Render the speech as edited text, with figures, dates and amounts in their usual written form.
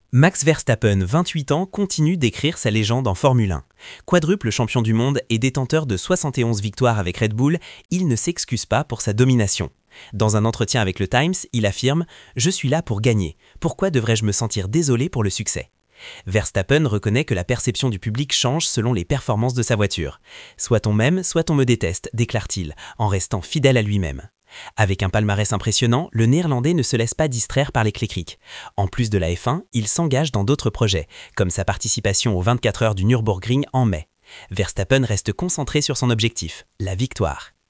Max Verstappen, 28 ans, continue d'écrire sa légende en Formule 1. Quadruple champion du monde et détenteur de 71 victoires avec Red Bull, il ne s'excuse pas pour sa domination. Dans un entretien avec le Times, il affirme « Je suis là pour gagner. Pourquoi devrais-je me sentir désolé pour le succès ?» Verstappen reconnaît que la perception du public change selon les performances de sa voiture. « Soit on m'aime, soit on me déteste », déclare-t-il, en restant fidèle à lui-même. Avec un palmarès impressionnant, le Néerlandais ne se laisse pas distraire par les clics. En plus de la F1, il s'engage dans d'autres projets, comme sa participation aux 24 heures du Nürburgring en mai. Verstappen reste concentré sur son objectif, la victoire.